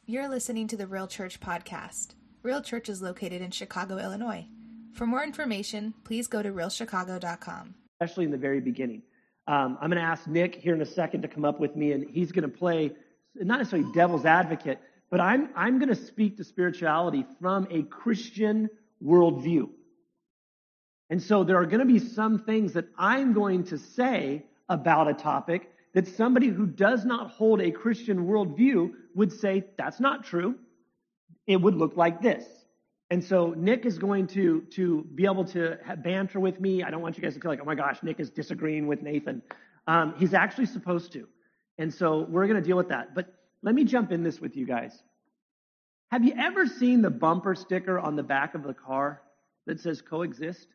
You're listening to the Real Church podcast. Real Church is located in Chicago, Illinois. For more information, please go to realchicago.com. Especially in the very beginning. I'm going to ask Nick here in a second to come up with me, and he's going to play, not necessarily devil's advocate, but I'm going to speak to spirituality from a Christian worldview. And so there are going to be some things that I'm going to say about a topic that somebody who does not hold a Christian worldview would say, that's not true. It would look like this. And so Nick is going to be able to banter with me. I don't want you guys to feel like, oh my gosh, Nick is disagreeing with Nathan. He's actually supposed to. And so we're going to deal with that. But let me jump in this with you guys. Have you ever seen the bumper sticker on the back of the car that says coexist?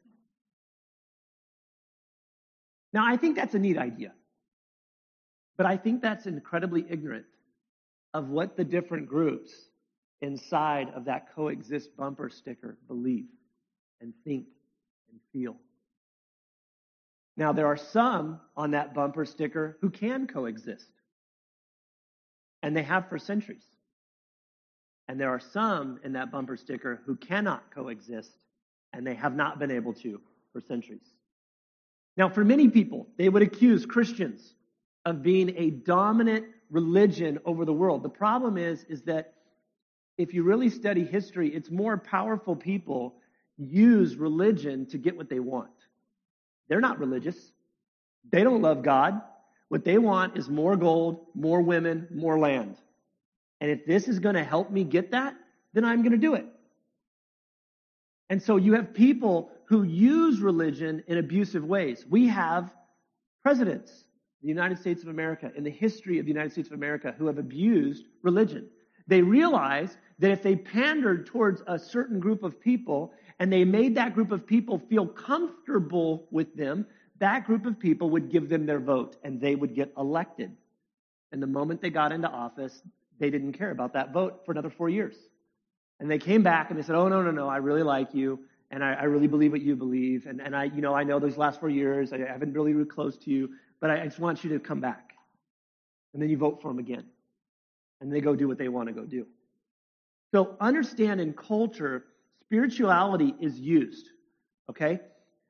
Now, I think that's a neat idea. But I think that's incredibly ignorant of what the different groups inside of that coexist bumper sticker believe and think and feel. Now, there are some on that bumper sticker who can coexist, and they have for centuries. And there are some in that bumper sticker who cannot coexist, and they have not been able to for centuries. Now, for many people, they would accuse Christians of being a dominant religion over the world. The problem is that if you really study history, it's more powerful people use religion to get what they want. They're not religious. They don't love God. What they want is more gold, more women, more land. And if this is going to help me get that, then I'm going to do it. And so you have people who use religion in abusive ways. We have presidents, the United States of America, in the history of the United States of America, who have abused religion. They realized that if they pandered towards a certain group of people and they made that group of people feel comfortable with them, that group of people would give them their vote and they would get elected. And the moment they got into office, they didn't care about that vote for another 4 years. And they came back and they said, oh, no, I really like you. And I really believe what you believe. And I know those last 4 years, I haven't really been close to you, but I just want you to come back. And then you vote for them again. And they go do what they want to go do. So understand, in culture, spirituality is used. Okay?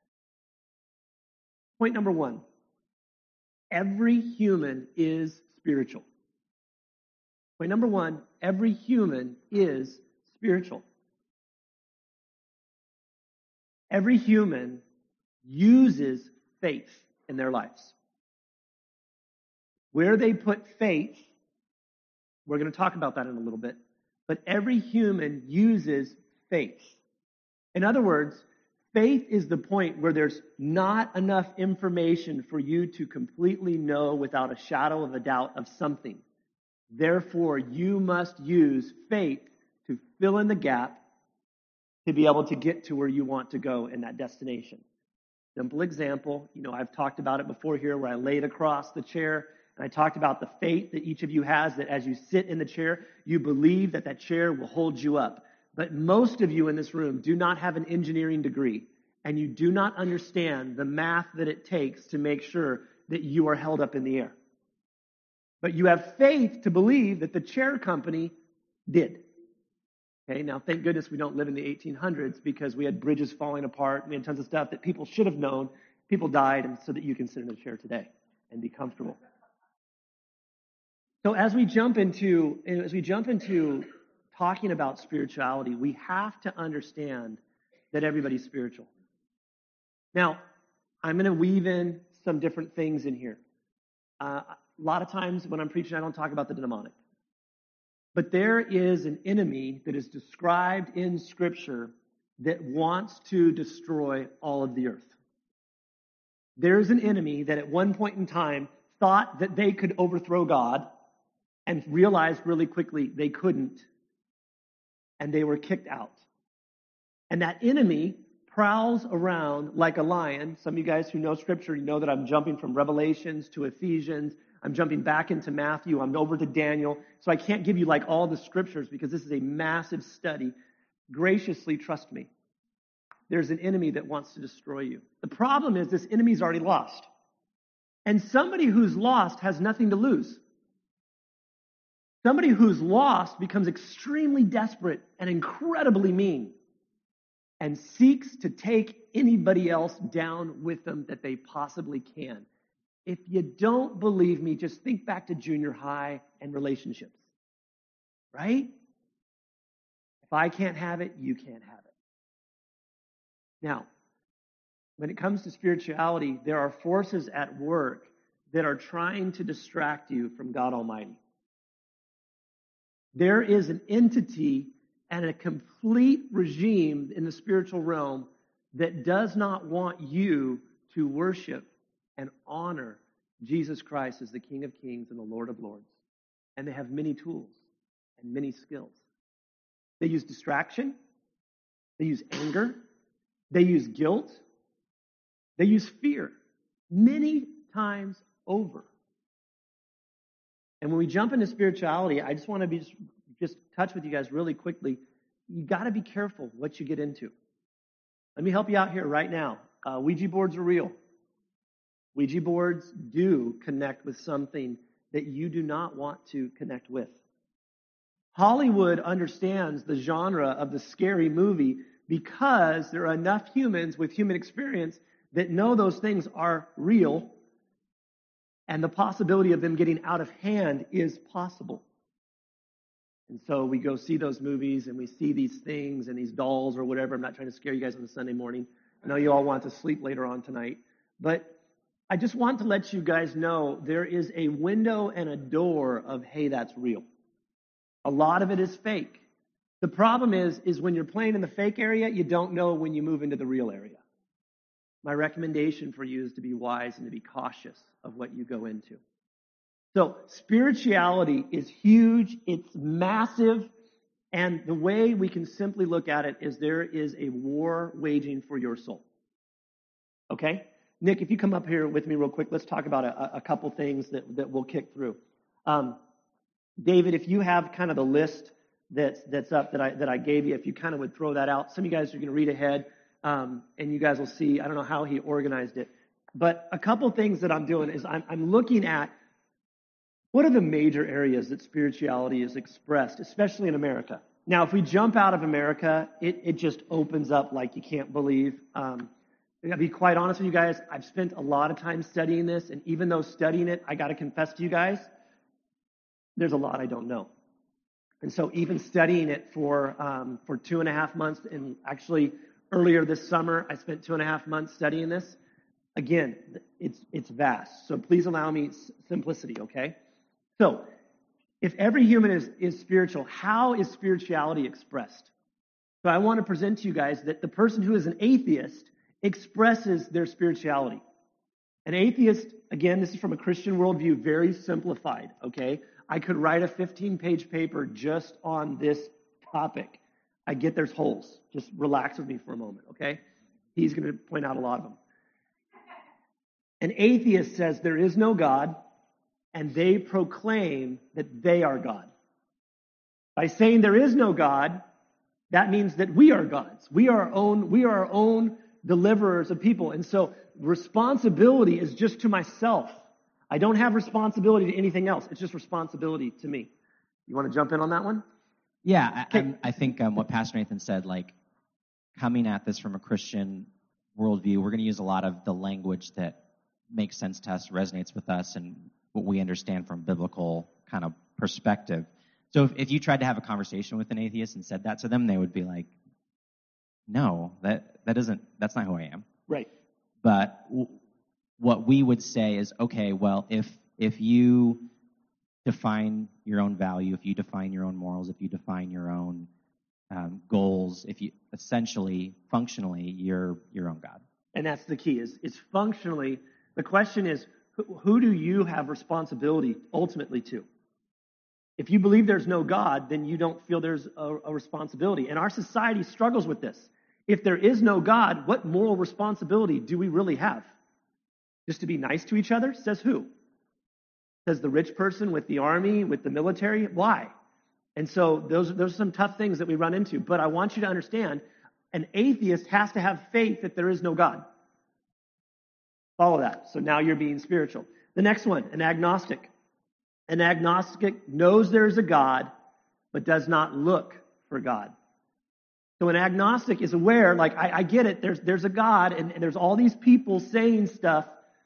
Point number one. Every human is spiritual. Point number one, every human is spiritual. Every human uses faith in their lives. Where they put faith, we're going to talk about that in a little bit, but every human uses faith. In other words, faith is the point where there's not enough information for you to completely know without a shadow of a doubt of something. Therefore, you must use faith to fill in the gap to be able to get to where you want to go in that destination. Simple example, I've talked about it before here where I laid across the chair and I talked about the faith that each of you has, that as you sit in the chair, you believe that that chair will hold you up. But most of you in this room do not have an engineering degree, and you do not understand the math that it takes to make sure that you are held up in the air. But you have faith to believe that the chair company did. Okay, now thank goodness we don't live in the 1800s, because we had bridges falling apart, we had tons of stuff that people should have known. People died, and so that you can sit in a chair today and be comfortable. So as we jump into talking about spirituality, we have to understand that everybody's spiritual. Now, I'm going to weave in some different things in here. A lot of times when I'm preaching, I don't talk about the demonic. But there is an enemy that is described in Scripture that wants to destroy all of the earth. There's an enemy that at one point in time thought that they could overthrow God and realized really quickly they couldn't, and they were kicked out. And that enemy prowls around like a lion. Some of you guys who know Scripture, you know that I'm jumping from Revelations to Ephesians. I'm jumping back into Matthew. I'm over to Daniel. So I can't give you like all the Scriptures because this is a massive study. Graciously trust me. There's an enemy that wants to destroy you. The problem is this enemy's already lost. And somebody who's lost has nothing to lose. Somebody who's lost becomes extremely desperate and incredibly mean and seeks to take anybody else down with them that they possibly can. If you don't believe me, just think back to junior high and relationships, right? If I can't have it, you can't have it. Now, when it comes to spirituality, there are forces at work that are trying to distract you from God Almighty. There is an entity and a complete regime in the spiritual realm that does not want you to worship and honor Jesus Christ as the King of Kings and the Lord of Lords. And they have many tools and many skills. They use distraction. They use anger. They use guilt. They use fear many times over. And when we jump into spirituality, I just want to be just touch with you guys really quickly. You got to be careful what you get into. Let me help you out here right now. Ouija boards are real. Ouija boards do connect with something that you do not want to connect with. Hollywood understands the genre of the scary movie because there are enough humans with human experience that know those things are real, and the possibility of them getting out of hand is possible. And so we go see those movies and we see these things and these dolls or whatever. I'm not trying to scare you guys on a Sunday morning. I know you all want to sleep later on tonight. But I just want to let you guys know there is a window and a door of, hey, that's real. A lot of it is fake. The problem is when you're playing in the fake area, you don't know when you move into the real area. My recommendation for you is to be wise and to be cautious of what you go into. So spirituality is huge. It's massive. And the way we can simply look at it is there is a war waging for your soul. Okay? Nick, if you come up here with me real quick, let's talk about a couple things that we'll kick through. David, if you have kind of the list that's up that I gave you, if you kind of would throw that out. Some of you guys are going to read ahead, and you guys will see. I don't know how he organized it, but a couple things that I'm doing is I'm looking at what are the major areas that spirituality is expressed, especially in America. Now, if we jump out of America, it just opens up like you can't believe. I'll be quite honest with you guys. I've spent a lot of time studying this, and even though studying it, I got to confess to you guys, there's a lot I don't know. And so even studying it for 2.5 months, and actually earlier this summer, I spent 2.5 months studying this. Again, it's vast. So please allow me simplicity, okay? So if every human is spiritual, how is spirituality expressed? So I want to present to you guys that the person who is an atheist expresses their spirituality. An atheist, again, this is from a Christian worldview, very simplified, okay? I could write a 15-page paper just on this topic. I get there's holes. Just relax with me for a moment, okay? He's going to point out a lot of them. An atheist says there is no God, and they proclaim that they are God. By saying there is no God, that means that we are gods. We are our own deliverers of people. And so responsibility is just to myself. I don't have responsibility to anything else. It's just responsibility to me. You want to jump in on that one? Yeah, I think what Pastor Nathan said, like coming at this from a Christian worldview, we're going to use a lot of the language that makes sense to us, resonates with us, and what we understand from biblical kind of perspective. So if you tried to have a conversation with an atheist and said that to them, they would be like, no, that's not who I am. Right. But what we would say is, okay, well, if you define your own value, if you define your own morals, if you define your own goals, if you essentially, functionally, you're your own God. And that's the key, is functionally. The question is, who do you have responsibility ultimately to? If you believe there's no God, then you don't feel there's a responsibility. And our society struggles with this. If there is no God, what moral responsibility do we really have? Just to be nice to each other? Says who? Says the rich person with the army, with the military? Why? And so those are some tough things that we run into. But I want you to understand, an atheist has to have faith that there is no God. Follow that. So now you're being spiritual. The next one, an agnostic. An agnostic knows there is a God, but does not look for God. So an agnostic is aware, like, I get it, there's a God, and there's all these people saying stuff.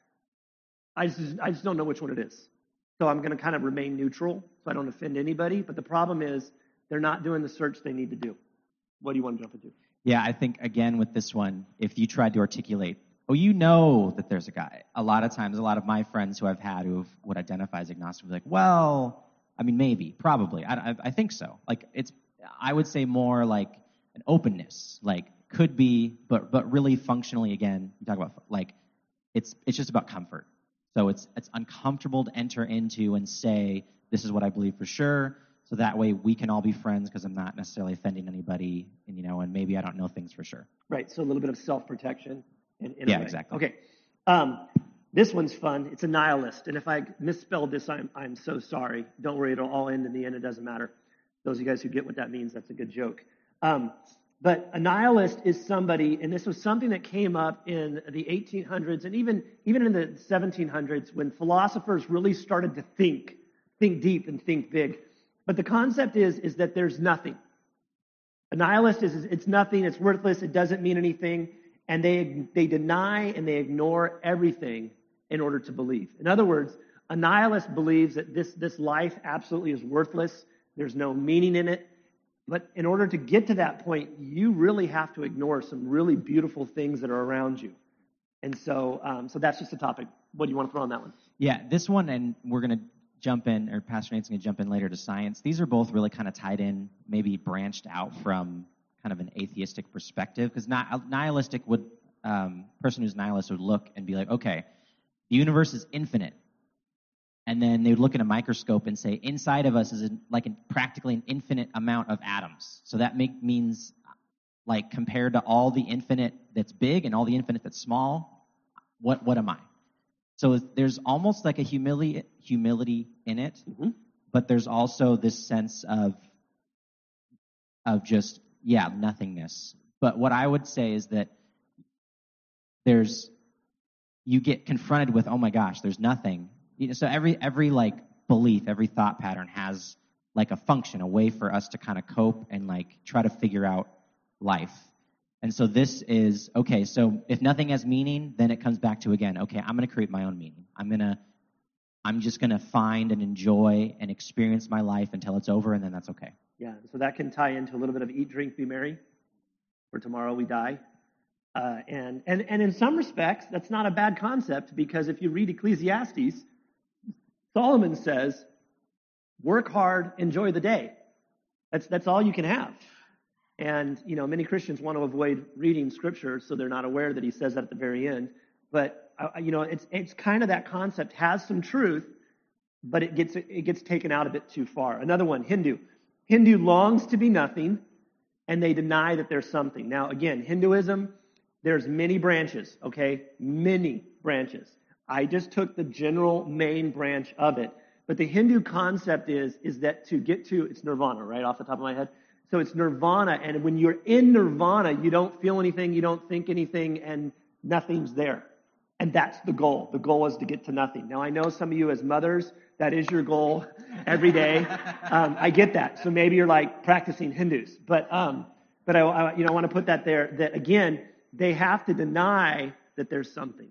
I just don't know which one it is. So I'm going to kind of remain neutral so I don't offend anybody. But the problem is they're not doing the search they need to do. What do you want to jump into? Yeah, I think, again, with this one, if you tried to articulate, you know that there's a guy. A lot of times, a lot of my friends who I've had who would identify as agnostic would be like, well, I mean, maybe, probably. I think so. Like, I would say more like an openness, like could be, but really functionally, again, you talk about, like, it's just about comfort. So it's uncomfortable to enter into and say, this is what I believe for sure, so that way we can all be friends because I'm not necessarily offending anybody, and maybe I don't know things for sure. Right, so a little bit of self-protection. Yeah, exactly. Okay, this one's fun. It's a nihilist, and if I misspelled this, I'm so sorry. Don't worry, it'll all end in the end. It doesn't matter. Those of you guys who get what that means, that's a good joke. But a nihilist is somebody, and this was something that came up in the 1800s and even in the 1700s when philosophers really started to think deep and think big. But the concept is that there's nothing. A nihilist is it's nothing, it's worthless, it doesn't mean anything, and they deny and they ignore everything in order to believe. In other words, a nihilist believes that this life absolutely is worthless, there's no meaning in it. But in order to get to that point, you really have to ignore some really beautiful things that are around you. And so that's just a topic. What do you want to throw on that one? Yeah, this one, and we're going to jump in, or Pastor Nate's going to jump in later to science. These are both really kind of tied in, maybe branched out from kind of an atheistic perspective, because nihilistic person who's nihilist would look and be like, okay, the universe is infinite. And then they would look in a microscope and say, inside of us is practically an infinite amount of atoms. So that means, like, compared to all the infinite that's big and all the infinite that's small, what am I? So there's almost like a humility in it, mm-hmm. But there's also this sense of just, nothingness. But what I would say is that you get confronted with, oh my gosh, there's nothing. So every like belief, every thought pattern has like a function, a way for us to kind of cope and like try to figure out life. And so this is, okay, so if nothing has meaning, then it comes back to, again, okay, I'm going to create my own meaning. I'm just going to find and enjoy and experience my life until it's over, and then that's okay. Yeah, so that can tie into a little bit of eat, drink, be merry, for tomorrow we die. And in some respects, that's not a bad concept, because if you read Ecclesiastes, Solomon says, work hard, enjoy the day. That's all you can have. And, many Christians want to avoid reading Scripture, so they're not aware that he says that at the very end. But, it's kind of that concept has some truth, but it gets taken out a bit too far. Another one, Hindu. Hindu longs to be nothing, and they deny that there's something. Now, again, Hinduism, there's many branches, okay? Many branches. I just took the general main branch of it. But the Hindu concept is that to get to, it's nirvana, right, off the top of my head. So it's nirvana, and when you're in nirvana, you don't feel anything, you don't think anything, and nothing's there. And that's the goal. The goal is to get to nothing. Now, I know some of you as mothers, that is your goal every day. I get that. So maybe you're like practicing Hindus. But I want to put that there, that again, they have to deny that there's something.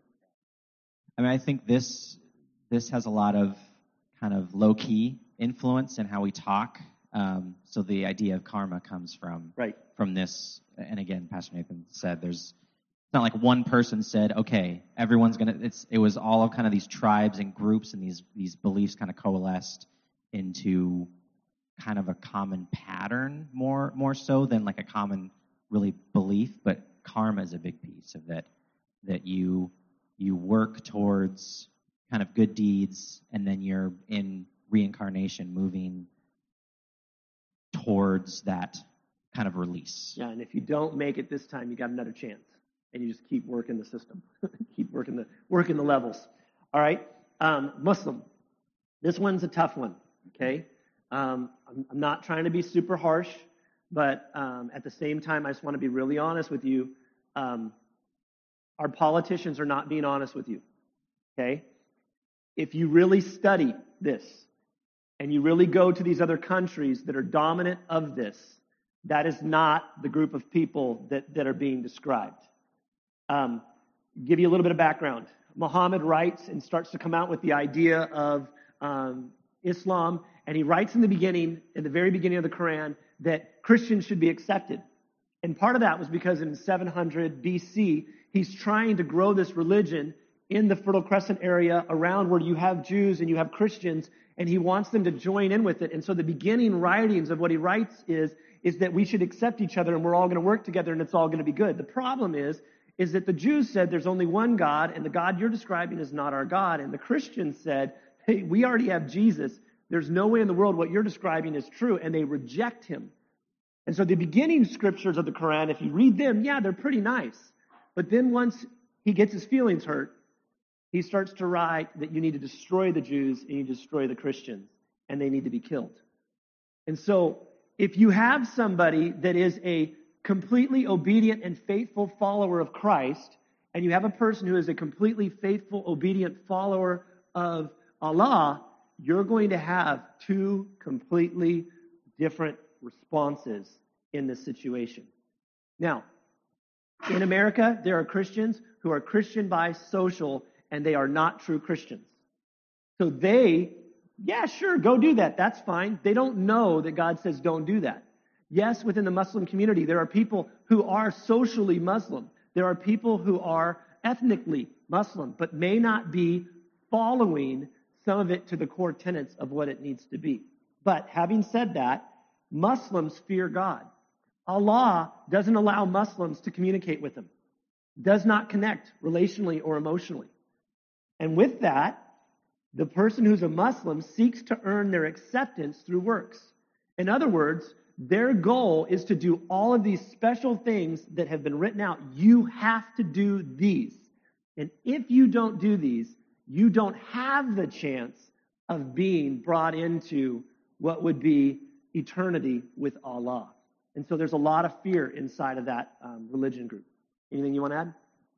I mean, I think this has a lot of kind of low-key influence in how we talk. So the idea of karma comes from this. And again, Pastor Nathan said it's not like one person said, okay, everyone's it was all of kind of these tribes and groups, and these beliefs kind of coalesced into kind of a common pattern more so than like a common really belief. But karma is a big piece of that you work towards kind of good deeds, and then you're in reincarnation moving towards that kind of release. Yeah, and if you don't make it this time, you got another chance. And you just keep working the system. Keep working the levels. All right? Muslim. This one's a tough one, okay? I'm not trying to be super harsh, but at the same time, I just want to be really honest with you. Our politicians are not being honest with you, okay? If you really study this, and you really go to these other countries that are dominant of this, that is not the group of people that are being described. Give you a little bit of background. Muhammad writes and starts to come out with the idea of Islam, and he writes in the very beginning of the Quran, that Christians should be accepted. And part of that was because in 700 BC, he's trying to grow this religion in the Fertile Crescent area around where you have Jews and you have Christians, and he wants them to join in with it. And so the beginning writings of what he writes is that we should accept each other and we're all going to work together and it's all going to be good. The problem is that the Jews said there's only one God, and the God you're describing is not our God. And the Christians said, hey, we already have Jesus. There's no way in the world what you're describing is true, and they reject him. And so the beginning scriptures of the Quran, if you read them, yeah, they're pretty nice. But then once he gets his feelings hurt, he starts to write that you need to destroy the Jews and you destroy the Christians, and they need to be killed. And so if you have somebody that is a completely obedient and faithful follower of Christ, and you have a person who is a completely faithful, obedient follower of Allah, you're going to have two completely different responses in this situation. Now, in America, there are Christians who are Christian by social, and they are not true Christians. So yeah, sure, go do that. That's fine. They don't know that God says don't do that. Yes, within the Muslim community, there are people who are socially Muslim. There are people who are ethnically Muslim, but may not be following some of it to the core tenets of what it needs to be. But having said that, Muslims fear God. Allah doesn't allow Muslims to communicate with him, does not connect relationally or emotionally. And with that, the person who's a Muslim seeks to earn their acceptance through works. In other words, their goal is to do all of these special things that have been written out. You have to do these. And if you don't do these, you don't have the chance of being brought into what would be eternity with Allah. And so there's a lot of fear inside of that religion group. Anything you want to add?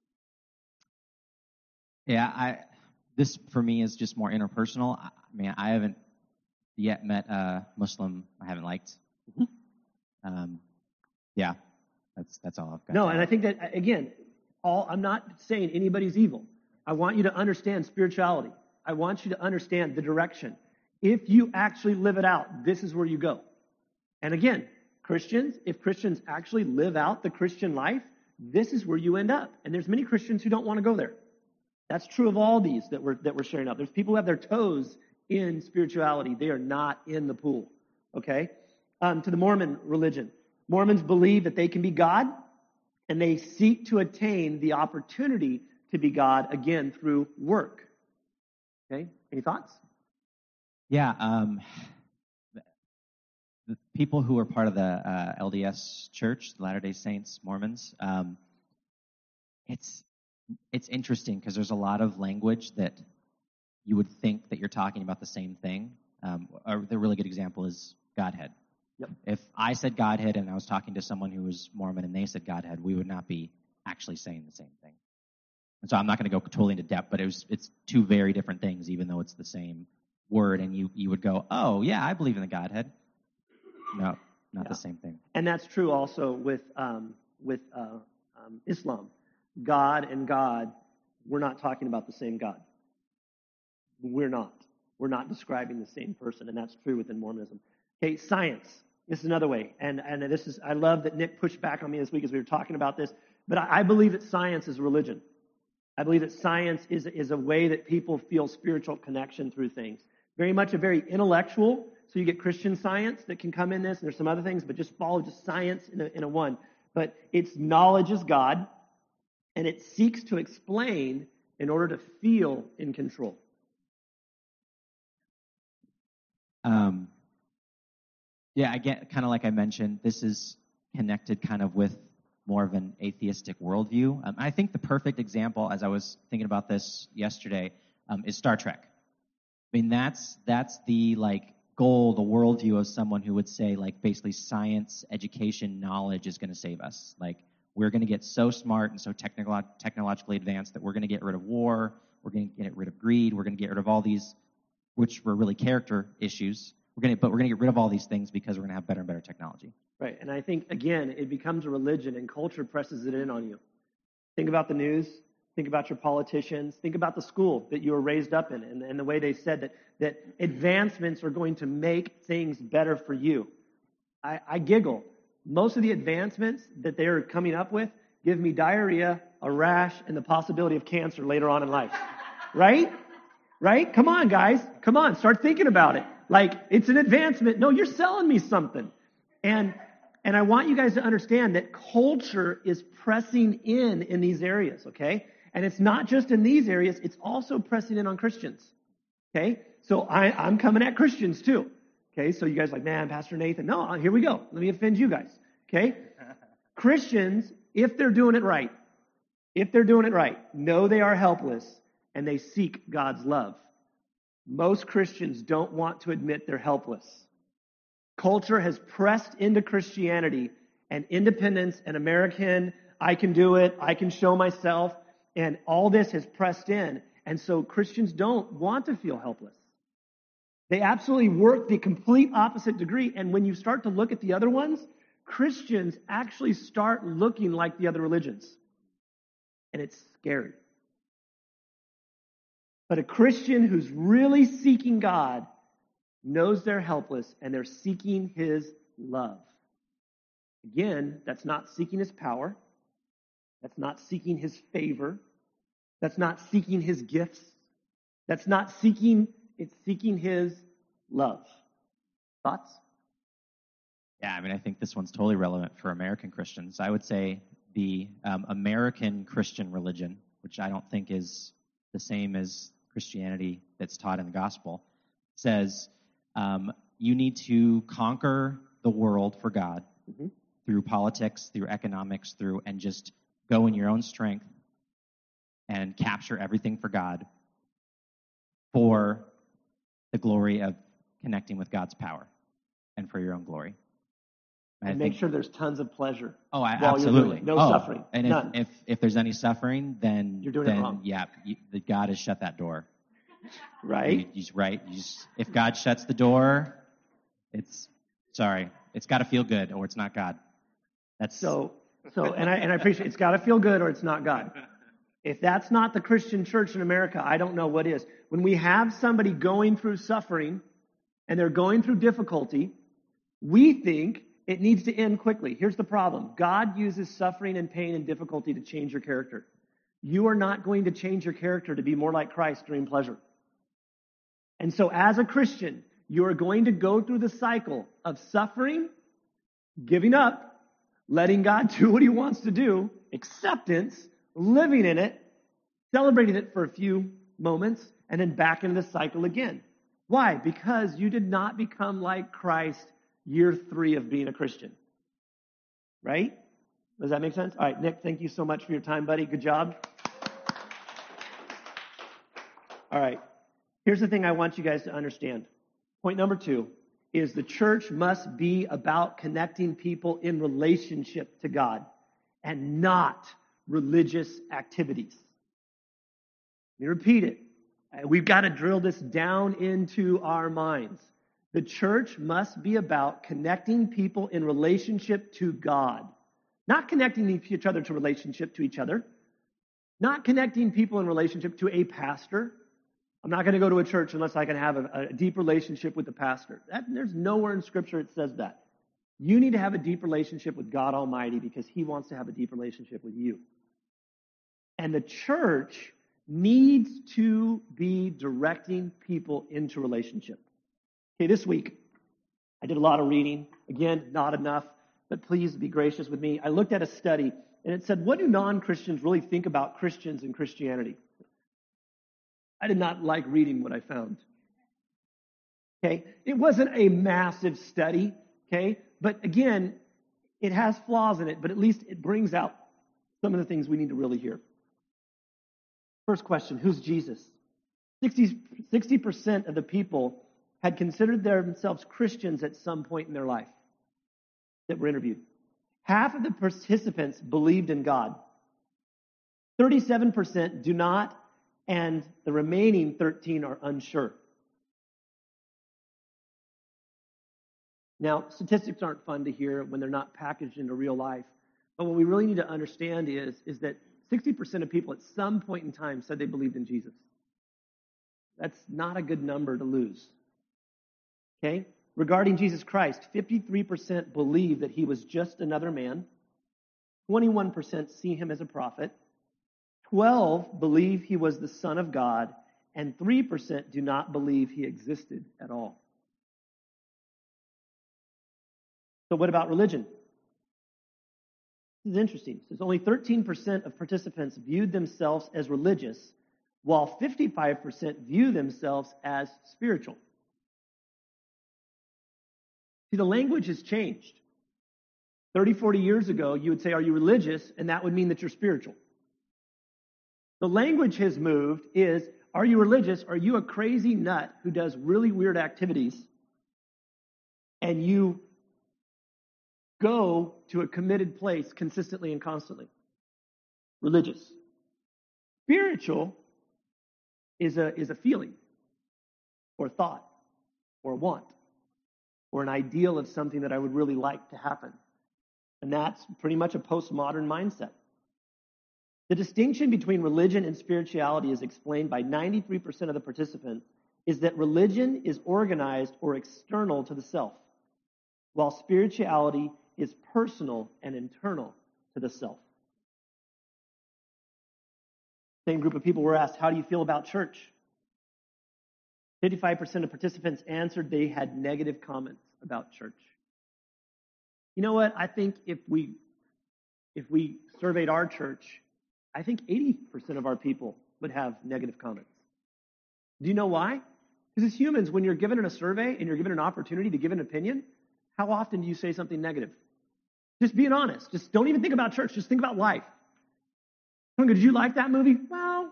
Yeah, this for me is just more interpersonal. I mean, I haven't yet met a Muslim I haven't liked. Mm-hmm. Yeah, that's all I've got. No, and I think that, again, I'm not saying anybody's evil. I want you to understand spirituality. I want you to understand the direction. If you actually live it out, this is where you go. And again, if Christians actually live out the Christian life, this is where you end up. And there's many Christians who don't want to go there. That's true of all these that we're sharing out. There's people who have their toes in spirituality. They are not in the pool. Okay? To the Mormon religion. Mormons believe that they can be God, and they seek to attain the opportunity to be God, again, through work. Okay? Any thoughts? Yeah. The people who are part of the LDS Church, the Latter-day Saints, Mormons, it's interesting because there's a lot of language that you would think that you're talking about the same thing. The really good example is Godhead. Yep. If I said Godhead and I was talking to someone who was Mormon and they said Godhead, we would not be actually saying the same thing. And so I'm not going to go totally into depth, but it's two very different things, even though it's the same word. And you would go, oh, yeah, I believe in the Godhead. No, not the same thing. And that's true also with Islam. God and God, we're not talking about the same God. We're not. We're not describing the same person, and that's true within Mormonism. Okay, science. This is another way. And I love that Nick pushed back on me this week as we were talking about this, but I believe that science is religion. I believe that science is a way that people feel spiritual connection through things. Very much a very intellectual, so you get Christian science that can come in this, and there's some other things, but just follow just science in a one. But it's knowledge is God, and it seeks to explain in order to feel in control. Yeah, I get kind of like I mentioned, this is connected kind of with more of an atheistic worldview. I think the perfect example, as I was thinking about this yesterday, is Star Trek. I mean, that's the goal, the worldview of someone who would say basically science, education, knowledge is going to save us. We're going to get so smart and so technologically advanced that we're going to get rid of war, we're going to get rid of greed, we're going to get rid of all these which were really character issues. But we're gonna get rid of all these things because we're gonna have better and better technology. Right. And I think, again, it becomes a religion and culture presses it in on you. Think about the news. Think about your politicians. Think about the school that you were raised up in and the way they said that advancements are going to make things better for you. I giggle. Most of the advancements that they're coming up with give me diarrhea, a rash, and the possibility of cancer later on in life. Right? Right? Come on, guys. Come on. Start thinking about it. Like, it's an advancement. No, you're selling me something. And I want you guys to understand that culture is pressing in these areas, okay? And it's not just in these areas, it's also pressing in on Christians, okay? So I'm coming at Christians too, okay? So you guys are like, man, Pastor Nathan. No, here we go. Let me offend you guys, okay? Christians, if they're doing it right, know they are helpless and they seek God's love. Most Christians don't want to admit they're helpless. Culture has pressed into Christianity and independence and American, I can do it, I can show myself, and all this has pressed in. And so Christians don't want to feel helpless. They absolutely work the complete opposite degree. And when you start to look at the other ones, Christians actually start looking like the other religions. And it's scary. But a Christian who's really seeking God knows they're helpless and they're seeking His love. Again, that's not seeking His power. That's not seeking His favor. That's not seeking His gifts. That's not seeking, it's seeking His love. Thoughts? Yeah, I mean, I think this one's totally relevant for American Christians. I would say the American Christian religion, which I don't think is the same as Christianity that's taught in the gospel, says you need to conquer the world for God through politics, through economics, and just go in your own strength and capture everything for God for the glory of connecting with God's power and for your own glory. And make sure there's tons of pleasure. Oh, absolutely. No suffering. And none. if there's any suffering, then you're doing it wrong. Yeah, God has shut that door. Right? If God shuts the door, it's got to feel good, or it's not God. That's so. And I appreciate it's got to feel good, or it's not God. If that's not the Christian church in America, I don't know what is. When we have somebody going through suffering and they're going through difficulty, we think it needs to end quickly. Here's the problem. God uses suffering and pain and difficulty to change your character. You are not going to change your character to be more like Christ during pleasure. And so as a Christian, you are going to go through the cycle of suffering, giving up, letting God do what He wants to do, acceptance, living in it, celebrating it for a few moments, and then back into the cycle again. Why? Because you did not become like Christ year 3 of being a Christian. Right? Does that make sense? All right, Nick, thank you so much for your time, buddy. Good job. All right. Here's the thing I want you guys to understand. Point number 2 is the church must be about connecting people in relationship to God and not religious activities. Let me repeat it. We've got to drill this down into our minds. The church must be about connecting people in relationship to God. Not connecting each other to relationship to each other. Not connecting people in relationship to a pastor. I'm not going to go to a church unless I can have a deep relationship with the pastor. There's nowhere in Scripture it says that. You need to have a deep relationship with God Almighty because He wants to have a deep relationship with you. And the church needs to be directing people into relationship. Okay, this week, I did a lot of reading. Again, not enough, but please be gracious with me. I looked at a study, and it said, what do non-Christians really think about Christians and Christianity? I did not like reading what I found. Okay, it wasn't a massive study, okay? But again, it has flaws in it, but at least it brings out some of the things we need to really hear. First question, who's Jesus? 60% of the people had considered themselves Christians at some point in their life that were interviewed. Half of the participants believed in God. 37% do not, and the remaining 13 are unsure. Now, statistics aren't fun to hear when they're not packaged into real life. But what we really need to understand is that 60% of people at some point in time said they believed in Jesus. That's not a good number to lose. Okay? Regarding Jesus Christ, 53% believe that he was just another man. 21% see him as a prophet. 12% believe he was the Son of God. And 3% do not believe he existed at all. So what about religion? This is interesting. It says only 13% of participants viewed themselves as religious, while 55% view themselves as spiritual. See, the language has changed. 30, 40 years ago, you would say, are you religious? And that would mean that you're spiritual. The language has moved is, are you religious? Are you a crazy nut who does really weird activities? And you go to a committed place consistently and constantly. Religious. Spiritual is a feeling or thought or want or an ideal of something that I would really like to happen. And that's pretty much a postmodern mindset. The distinction between religion and spirituality is explained by 93% of the participants is that religion is organized or external to the self, while spirituality is personal and internal to the self. Same group of people were asked, how do you feel about church? 55% of participants answered they had negative comments about church. You know what? I think if we surveyed our church, I think 80% of our people would have negative comments. Do you know why? Because as humans, when you're given a survey and you're given an opportunity to give an opinion, how often do you say something negative? Just being honest. Just don't even think about church. Just think about life. Did you like that movie? Well,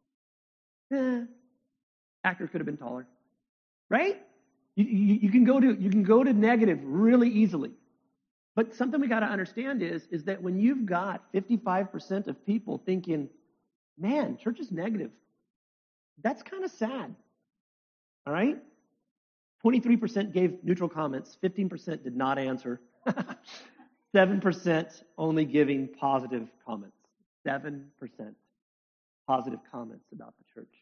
actor could have been taller, right? You can go to negative really easily. But something we got to understand is that when you've got 55% of people thinking, man, church is negative, that's kind of sad. All right? 23% gave neutral comments. 15% did not answer. 7% only giving positive comments. 7% positive comments about the church.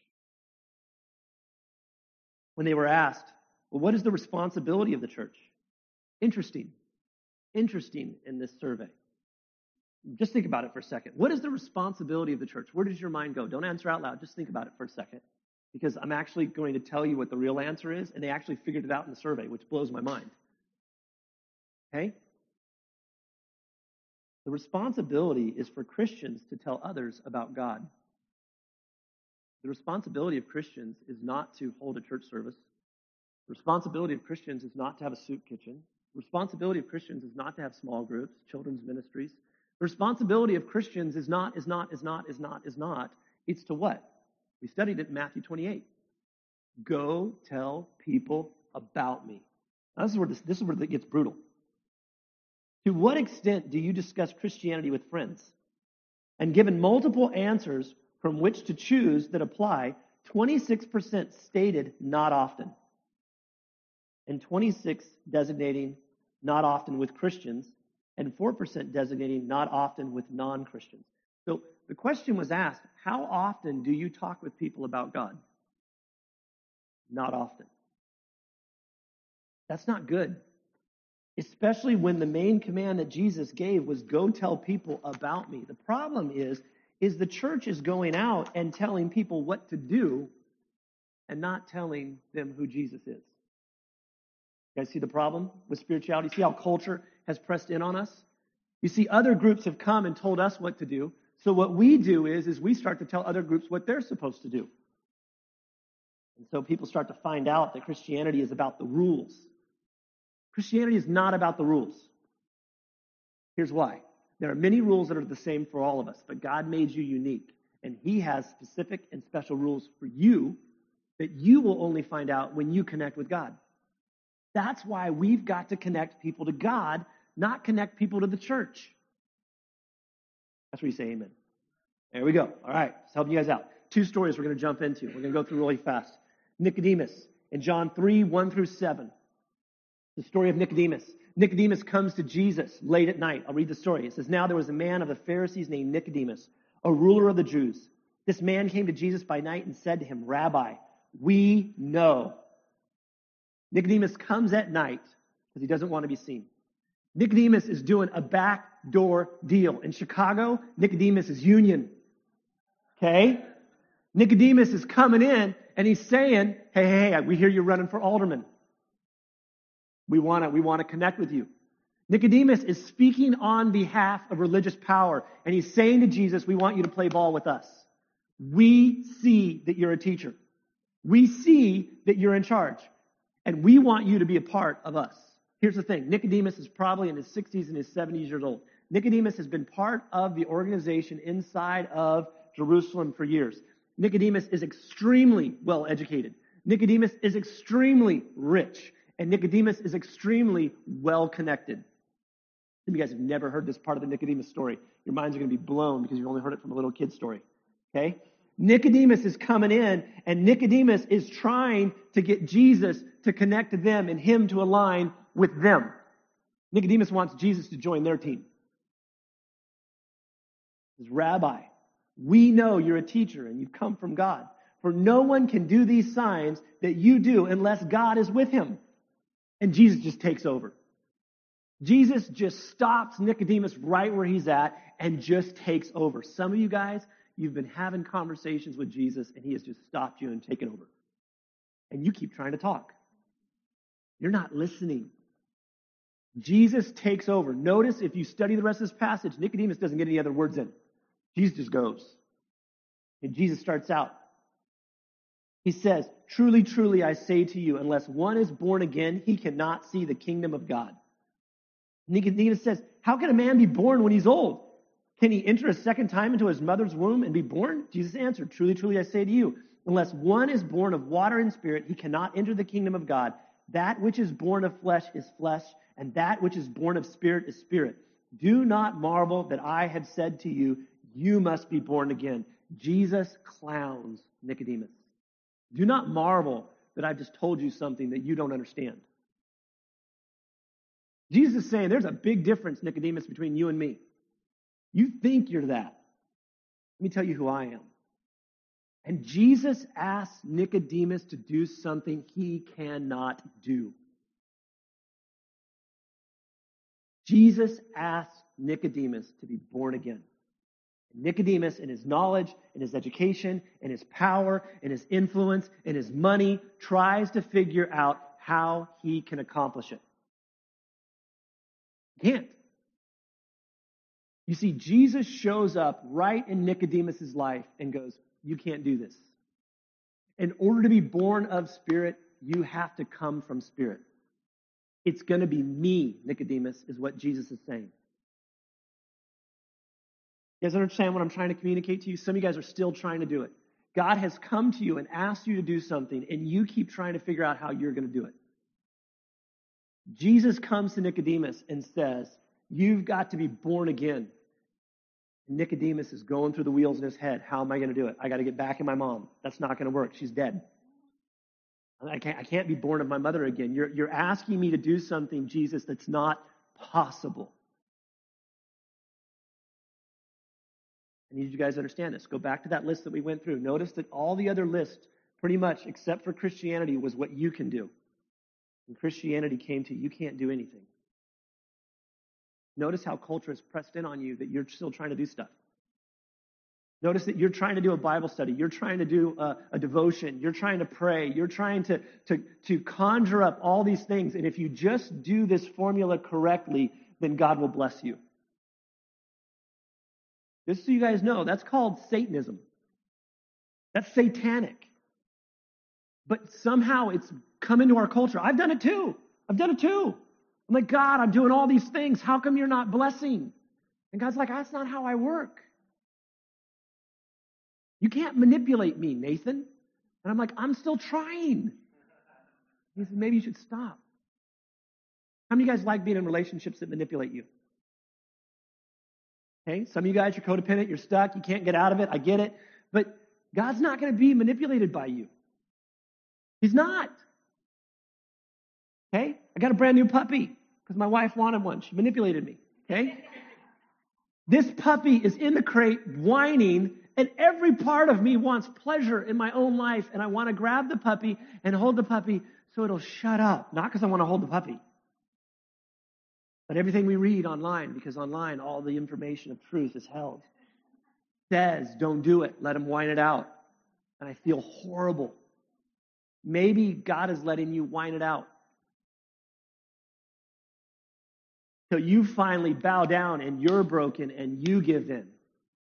When they were asked, well, what is the responsibility of the church? Interesting in this survey. Just think about it for a second. What is the responsibility of the church? Where does your mind go? Don't answer out loud. Just think about it for a second. Because I'm actually going to tell you what the real answer is, and they actually figured it out in the survey, which blows my mind. Okay? The responsibility is for Christians to tell others about God. The responsibility of Christians is not to hold a church service. The responsibility of Christians is not to have a soup kitchen. The responsibility of Christians is not to have small groups, children's ministries. The responsibility of Christians is not. It's to what? We studied it in Matthew 28. Go tell people about me. Now, this is where it gets brutal. To what extent do you discuss Christianity with friends? And given multiple answers from which to choose that apply, 26% stated not often. And 26% designating not often with Christians, and 4% designating not often with non-Christians. So the question was asked, how often do you talk with people about God? Not often. That's not good. Especially when the main command that Jesus gave was go tell people about me. The problem is the church is going out and telling people what to do and not telling them who Jesus is. You guys see the problem with spirituality? See how culture has pressed in on us? You see, other groups have come and told us what to do. So what we do is we start to tell other groups what they're supposed to do. And so people start to find out that Christianity is about the rules. Christianity is not about the rules. Here's why. There are many rules that are the same for all of us, but God made you unique. And He has specific and special rules for you that you will only find out when you connect with God. That's why we've got to connect people to God, not connect people to the church. That's where you say amen. There we go. All right, let's help you guys out. 2 stories we're going to jump into. We're going to go through really fast. Nicodemus in John 3, 1 through 7. The story of Nicodemus. Nicodemus comes to Jesus late at night. I'll read the story. It says, now there was a man of the Pharisees named Nicodemus, a ruler of the Jews. This man came to Jesus by night and said to him, Rabbi, we know. Nicodemus comes at night because he doesn't want to be seen. Nicodemus is doing a backdoor deal. In Chicago, Nicodemus is union. Okay? Nicodemus is coming in and he's saying, hey, we hear you're running for alderman. We want to connect with you. Nicodemus is speaking on behalf of religious power, and he's saying to Jesus, we want you to play ball with us. We see that you're a teacher. We see that you're in charge, and we want you to be a part of us. Here's the thing. Nicodemus is probably in his 60s and his 70s years old. Nicodemus has been part of the organization inside of Jerusalem for years. Nicodemus is extremely well educated. Nicodemus is extremely rich. And Nicodemus is extremely well connected. Some of you guys have never heard this part of the Nicodemus story. Your minds are going to be blown because you've only heard it from a little kid story. Okay? Nicodemus is coming in, and Nicodemus is trying to get Jesus to connect to them and him to align with them. Nicodemus wants Jesus to join their team. He says, Rabbi, we know you're a teacher and you've come from God. For no one can do these signs that you do unless God is with him. And Jesus just takes over. Jesus just stops Nicodemus right where he's at and just takes over. Some of you guys, you've been having conversations with Jesus and he has just stopped you and taken over. And you keep trying to talk. You're not listening. Jesus takes over. Notice if you study the rest of this passage, Nicodemus doesn't get any other words in. Jesus just goes. And Jesus starts out. He says, truly, truly, I say to you, unless one is born again, he cannot see the kingdom of God. Nicodemus says, how can a man be born when he's old? Can he enter a second time into his mother's womb and be born? Jesus answered, truly, truly, I say to you, unless one is born of water and spirit, he cannot enter the kingdom of God. That which is born of flesh is flesh, and that which is born of spirit is spirit. Do not marvel that I have said to you, you must be born again. Jesus clowns Nicodemus. Do not marvel that I've just told you something that you don't understand. Jesus is saying there's a big difference, Nicodemus, between you and me. You think you're that. Let me tell you who I am. And Jesus asks Nicodemus to do something he cannot do. Jesus asks Nicodemus to be born again. Nicodemus, in his knowledge, in his education, in his power, in his influence, in his money, tries to figure out how he can accomplish it. He can't. You see, Jesus shows up right in Nicodemus' life and goes, you can't do this. In order to be born of spirit, you have to come from spirit. It's going to be me, Nicodemus, is what Jesus is saying. You guys understand what I'm trying to communicate to you? Some of you guys are still trying to do it. God has come to you and asked you to do something, and you keep trying to figure out how you're going to do it. Jesus comes to Nicodemus and says, you've got to be born again. And Nicodemus is going through the wheels in his head. How am I going to do it? I got to get back in my mom. That's not going to work. She's dead. I can't be born of my mother again. You're asking me to do something, Jesus, that's not possible. I need you guys to understand this. Go back to that list that we went through. Notice that all the other lists, pretty much, except for Christianity, was what you can do. When Christianity came to you can't do anything. Notice how culture has pressed in on you that you're still trying to do stuff. Notice that you're trying to do a Bible study. You're trying to do a devotion. You're trying to pray. You're trying to conjure up all these things. And if you just do this formula correctly, then God will bless you. Just so you guys know, that's called Satanism. That's satanic. But somehow it's come into our culture. I've done it too. I'm like, God, I'm doing all these things. How come you're not blessing? And God's like, that's not how I work. You can't manipulate me, Nathan. And I'm like, I'm still trying. He said, maybe you should stop. How many of you guys like being in relationships that manipulate you? Okay, some of you guys are codependent, you're stuck, you can't get out of it, I get it. But God's not going to be manipulated by you. He's not. Okay? I got a brand new puppy because my wife wanted one. She manipulated me, okay? This puppy is in the crate whining, and every part of me wants pleasure in my own life, and I want to grab the puppy and hold the puppy so it'll shut up. Not because I want to hold the puppy, but everything we read online, because online all the information of truth is held, says don't do it. Let him whine it out. And I feel horrible. Maybe God is letting you whine it out. So you finally bow down and you're broken and you give in.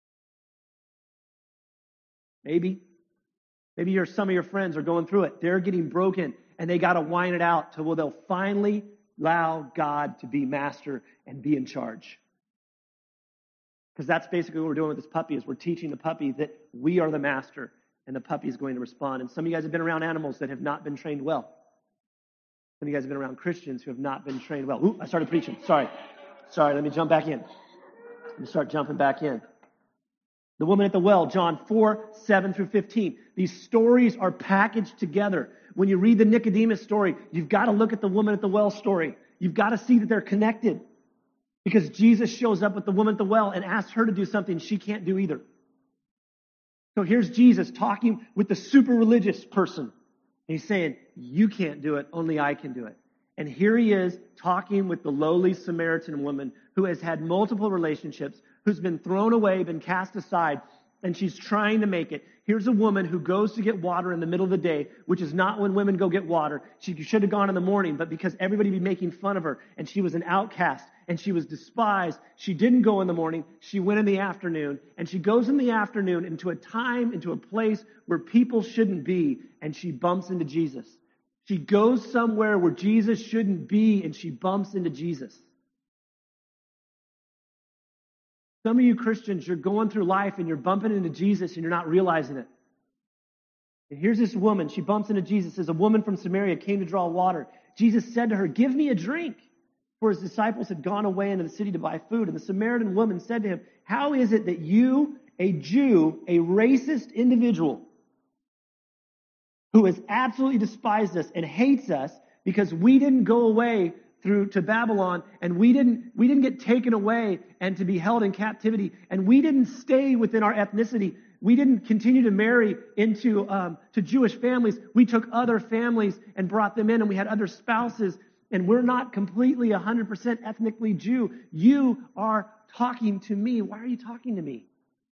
Maybe some of your friends are going through it. They're getting broken and they got to whine it out till they'll finally allow God to be master and be in charge. Because that's basically what we're doing with this puppy, is we're teaching the puppy that we are the master and the puppy is going to respond. And some of you guys have been around animals that have not been trained well. Some of you guys have been around Christians who have not been trained well. Ooh, I started preaching. Sorry, let me jump back in. Let me start jumping back in. The woman at the well, John 4:7-15. These stories are packaged together. When you read the Nicodemus story, you've got to look at the woman at the well story. You've got to see that they're connected. Because Jesus shows up with the woman at the well and asks her to do something she can't do either. So here's Jesus talking with the super religious person. He's saying, you can't do it, only I can do it. And here he is talking with the lowly Samaritan woman who has had multiple relationships, who's been thrown away, been cast aside, and she's trying to make it. Here's a woman who goes to get water in the middle of the day, which is not when women go get water. She should have gone in the morning, but because everybody would be making fun of her, and she was an outcast, and she was despised, she didn't go in the morning, she went in the afternoon, and she goes in the afternoon into a time, into a place where people shouldn't be, and she bumps into Jesus. She goes somewhere where Jesus shouldn't be, and she bumps into Jesus. Some of you Christians, you're going through life and you're bumping into Jesus and you're not realizing it. And here's this woman, she bumps into Jesus. Says, a woman from Samaria came to draw water. Jesus said to her, give me a drink. For his disciples had gone away into the city to buy food. And the Samaritan woman said to him, how is it that you, a Jew, a racist individual, who has absolutely despised us and hates us because we didn't go away to Babylon, and we didn't get taken away and to be held in captivity, and we didn't stay within our ethnicity. We didn't continue to marry into to Jewish families. We took other families and brought them in, and we had other spouses, and we're not completely 100% ethnically Jew. You are talking to me. Why are you talking to me?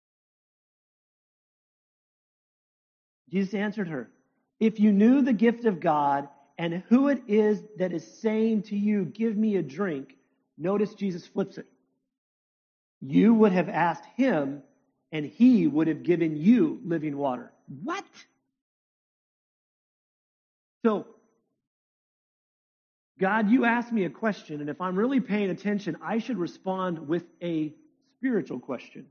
Jesus answered her, if you knew the gift of God and who it is that is saying to you, give me a drink, notice Jesus flips it. You would have asked him, and he would have given you living water. What? So, God, you asked me a question, and if I'm really paying attention, I should respond with a spiritual question.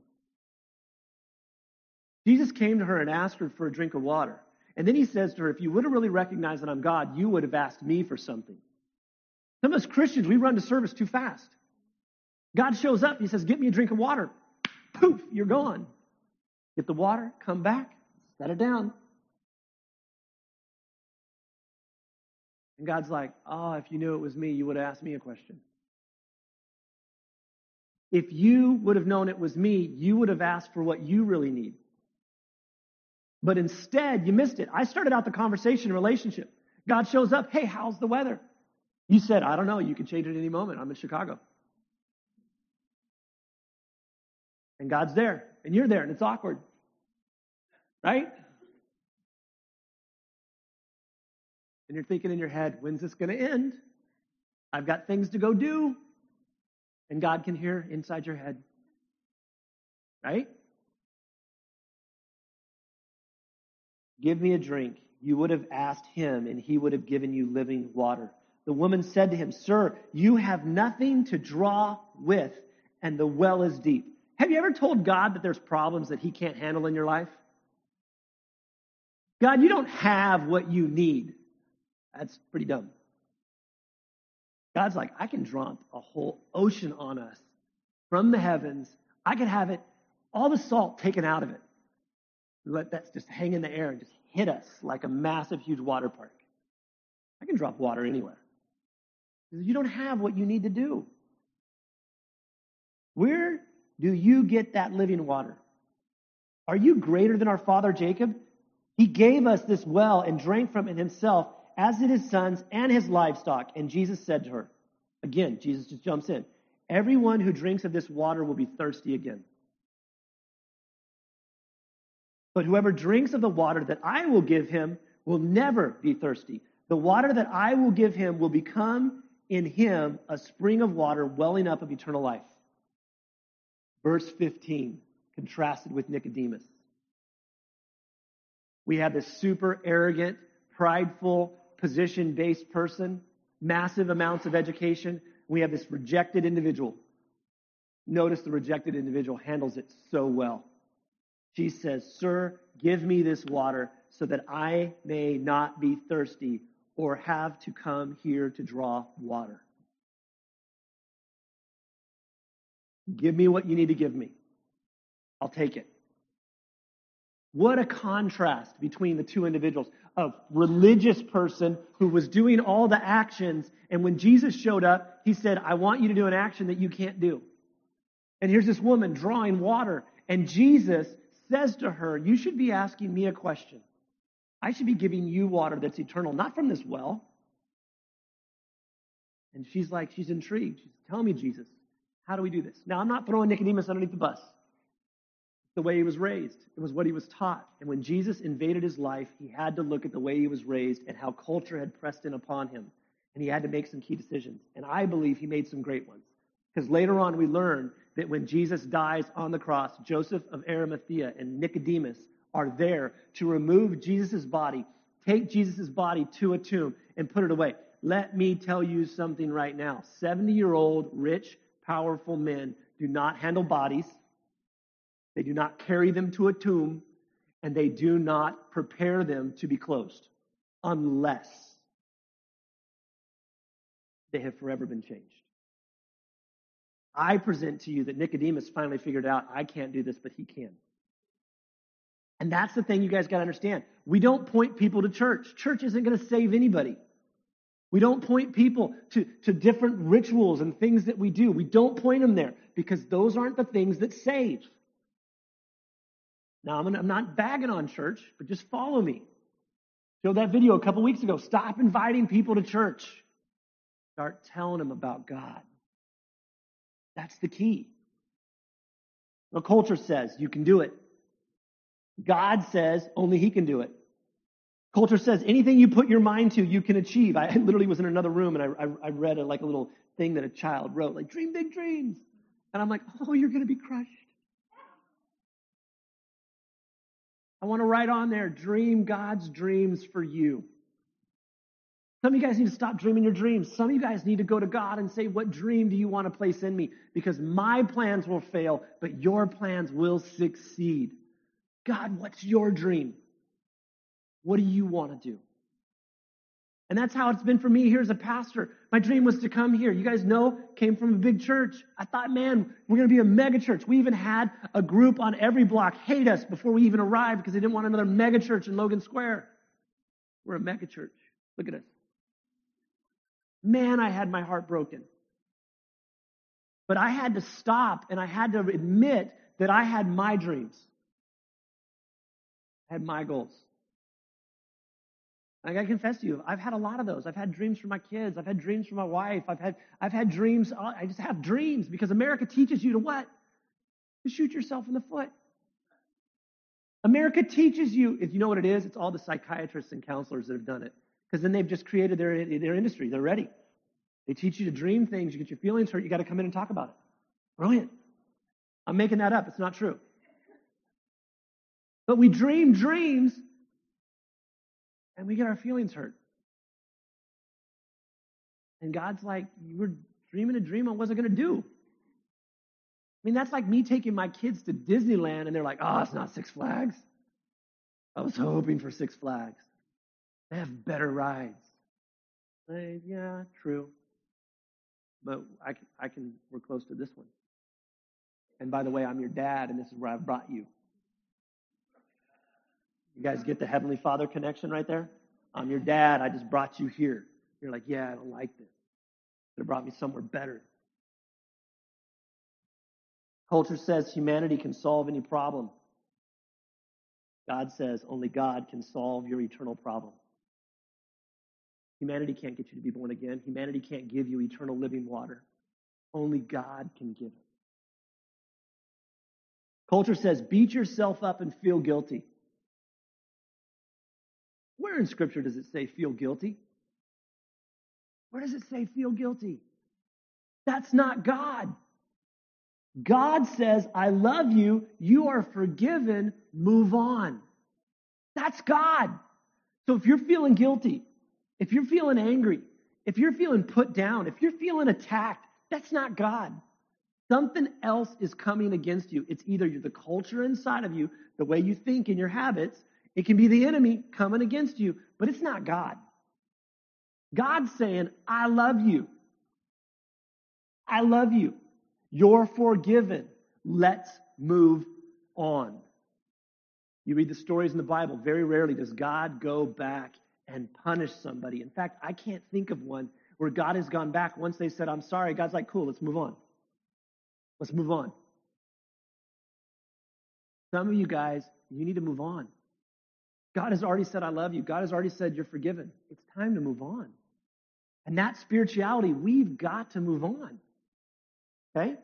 Jesus came to her and asked her for a drink of water. And then he says to her, if you would have really recognized that I'm God, you would have asked me for something. Some of us Christians, we run to service too fast. God shows up, he says, get me a drink of water. Poof, you're gone. Get the water, come back, set it down. And God's like, if you knew it was me, you would have asked me a question. If you would have known it was me, you would have asked for what you really need. But instead, you missed it. I started out the conversation relationship. God shows up. Hey, how's the weather? You said, I don't know. You can change it at any moment. I'm in Chicago. And God's there. And you're there. And it's awkward. Right? And you're thinking in your head, when's this going to end? I've got things to go do. And God can hear inside your head. Right? Give me a drink. You would have asked him, and he would have given you living water. The woman said to him, sir, you have nothing to draw with, and the well is deep. Have you ever told God that there's problems that he can't handle in your life? God, you don't have what you need. That's pretty dumb. God's like, I can drop a whole ocean on us from the heavens. I can have it, all the salt taken out of it. Let that just hang in the air and just hit us like a massive, huge water park. I can drop water anywhere. You don't have what you need to do. Where do you get that living water? Are you greater than our father Jacob? He gave us this well and drank from it himself, as did his sons and his livestock. And Jesus said to her, again, Jesus just jumps in, everyone who drinks of this water will be thirsty again. But whoever drinks of the water that I will give him will never be thirsty. The water that I will give him will become in him a spring of water welling up of eternal life. Verse 15, contrasted with Nicodemus. We have this super arrogant, prideful, position-based person, massive amounts of education. We have this rejected individual. Notice the rejected individual handles it so well. She says, "Sir, give me this water so that I may not be thirsty or have to come here to draw water." Give me what you need to give me. I'll take it. What a contrast between the two individuals. A religious person who was doing all the actions, and when Jesus showed up, he said, "I want you to do an action that you can't do." And here's this woman drawing water, and Jesus says to her, "You should be asking me a question. I should be giving you water that's eternal, not from this well." And she's intrigued. She's, "Tell me, Jesus, how do we do this?" Now, I'm not throwing Nicodemus underneath the bus. The way he was raised. It was what he was taught. And when Jesus invaded his life, he had to look at the way he was raised and how culture had pressed in upon him. And he had to make some key decisions. And I believe he made some great ones. Because later on we learn that when Jesus dies on the cross, Joseph of Arimathea and Nicodemus are there to remove Jesus' body, take Jesus' body to a tomb, and put it away. Let me tell you something right now. 70-year-old, rich, powerful men do not handle bodies. They do not carry them to a tomb, and they do not prepare them to be closed unless they have forever been changed. I present to you that Nicodemus finally figured out, I can't do this, but he can. And that's the thing you guys got to understand. We don't point people to church. Church isn't going to save anybody. We don't point people to different rituals and things that we do. We don't point them there because those aren't the things that save. Now, I'm not bagging on church, but just follow me. Showed that video a couple weeks ago. Stop inviting people to church. Start telling them about God. That's the key. The culture says you can do it. God says only he can do it. Culture says anything you put your mind to, you can achieve. I literally was in another room and I read a little thing that a child wrote, like, dream big dreams. And I'm like, oh, you're going to be crushed. I want to write on there, dream God's dreams for you. Some of you guys need to stop dreaming your dreams. Some of you guys need to go to God and say, what dream do you want to place in me? Because my plans will fail, but your plans will succeed. God, what's your dream? What do you want to do? And that's how it's been for me here as a pastor. My dream was to come here. You guys know, came from a big church. I thought, man, we're going to be a mega church. We even had a group on every block hate us before we even arrived because they didn't want another mega church in Logan Square. We're a mega church. Look at us. Man, I had my heart broken. But I had to stop and I had to admit that I had my dreams. I had my goals. I got to confess to you, I've had a lot of those. I've had dreams for my kids. I've had dreams for my wife. I've had dreams. I just have dreams because America teaches you to what? To shoot yourself in the foot. America teaches you, if you know what it is, it's all the psychiatrists and counselors that have done it. Because then they've just created their industry. They're ready. They teach you to dream things. You get your feelings hurt. You got to come in and talk about it. Brilliant. I'm making that up. It's not true. But we dream dreams and we get our feelings hurt. And God's like, you were dreaming a dream I wasn't going to do. I mean, that's like me taking my kids to Disneyland and they're like, oh, it's not Six Flags. I was hoping for Six Flags. They have better rides. Yeah, true. But we're close to this one. And by the way, I'm your dad, and this is where I've brought you. You guys get the Heavenly Father connection right there? I'm your dad. I just brought you here. You're like, yeah, I don't like this. have brought me somewhere better. Culture says humanity can solve any problem. God says only God can solve your eternal problem. Humanity can't get you to be born again. Humanity can't give you eternal living water. Only God can give it. Culture says beat yourself up and feel guilty. Where in Scripture does it say feel guilty? Where does it say feel guilty? That's not God. God says, I love you. You are forgiven. Move on. That's God. So if you're feeling guilty, if you're feeling angry, if you're feeling put down, if you're feeling attacked, that's not God. Something else is coming against you. It's either the culture inside of you, the way you think and your habits. It can be the enemy coming against you, but it's not God. God's saying, I love you. I love you. You're forgiven. Let's move on. You read the stories in the Bible, very rarely does God go back and punish somebody. In fact, I can't think of one where God has gone back once they said, I'm sorry. God's like, cool, let's move on. Let's move on. Some of you guys, you need to move on. God has already said, I love you. God has already said, you're forgiven. It's time to move on. And that spirituality, we've got to move on. Okay?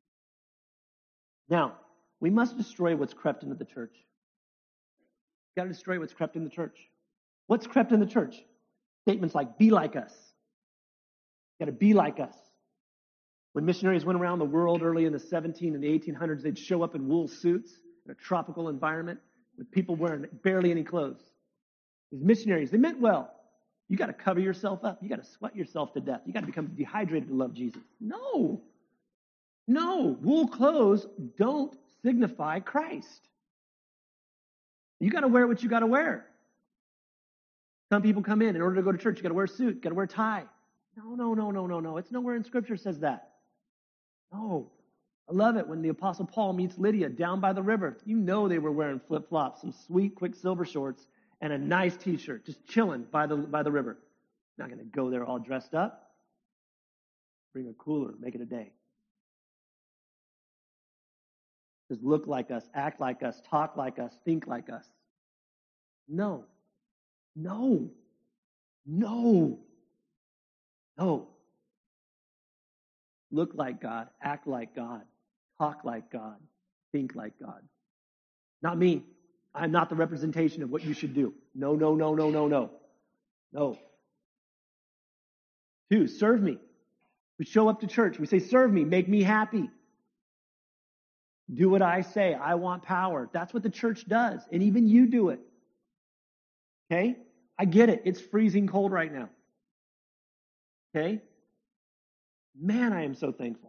Now, we must destroy what's crept into the church. We've got to destroy what's crept in the church. What's crept in the church? Statements like, be like us. You've got to be like us. When missionaries went around the world early in the 17 and the 1800s, they'd show up in wool suits in a tropical environment with people wearing barely any clothes. These missionaries, they meant well. You got to cover yourself up. You got to sweat yourself to death. You got to become dehydrated to love Jesus. No. Wool clothes don't signify Christ. You got to wear what you got to wear. Some people come in order to go to church, you got to wear a suit, you got to wear a tie. No. It's nowhere in Scripture says that. No. I love it when the Apostle Paul meets Lydia down by the river. You know they were wearing flip-flops, some sweet Quicksilver shorts, and a nice T-shirt, just chilling by the river. Not going to go there all dressed up. Bring a cooler, make it a day. Just look like us, act like us, talk like us, think like us. No. Look like God, act like God, talk like God, think like God. Not me. I'm not the representation of what you should do. No. 2, serve me. We show up to church. We say, serve me, make me happy. Do what I say. I want power. That's what the church does. And even you do it. Okay? I get it. It's freezing cold right now. Okay? Man, I am so thankful.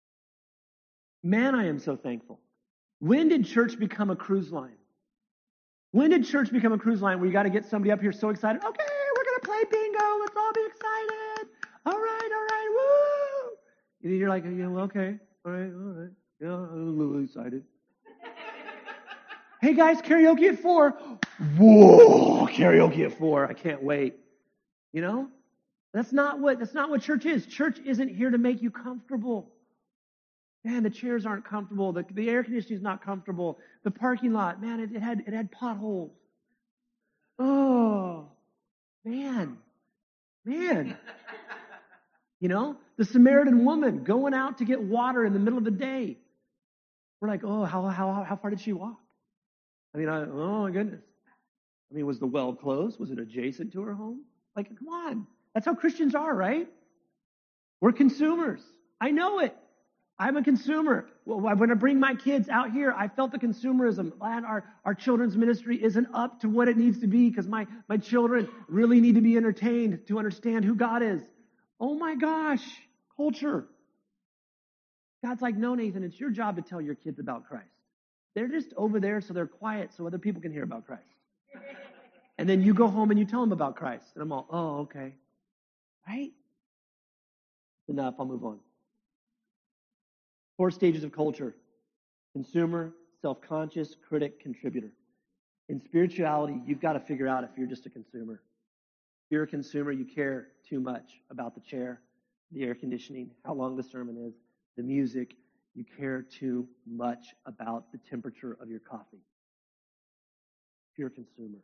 When did church become a cruise line? When did church become a cruise line where you got to get somebody up here so excited? Okay, we're going to play bingo. Let's all be excited. All right, woo! And you're like, yeah, well, okay. All right. Yeah, I'm a little excited. Hey guys, karaoke at 4. Whoa, karaoke at 4. I can't wait. You know? That's not what church is. Church isn't here to make you comfortable. Man, the chairs aren't comfortable. The air conditioning is not comfortable. The parking lot, man, it had potholes. Oh, man. You know, the Samaritan woman going out to get water in the middle of the day. We're like, oh, how far did she walk? I mean, oh my goodness. I mean, was the well closed? Was it adjacent to her home? Like, come on. That's how Christians are, right? We're consumers. I know it. I'm a consumer. Well, when I bring my kids out here, I felt the consumerism. Man, our children's ministry isn't up to what it needs to be because my children really need to be entertained to understand who God is. Oh my gosh, culture. God's like, no, Nathan, it's your job to tell your kids about Christ. They're just over there so they're quiet so other people can hear about Christ. And then you go home and you tell them about Christ. And I'm all, oh, okay. Right? Enough, I'll move on. 4 stages of culture. Consumer, self-conscious, critic, contributor. In spirituality, you've got to figure out if you're just a consumer. If you're a consumer, you care too much about the chair. the air conditioning, how long the sermon is, the music. You care too much about the temperature of your coffee. If you're a consumer.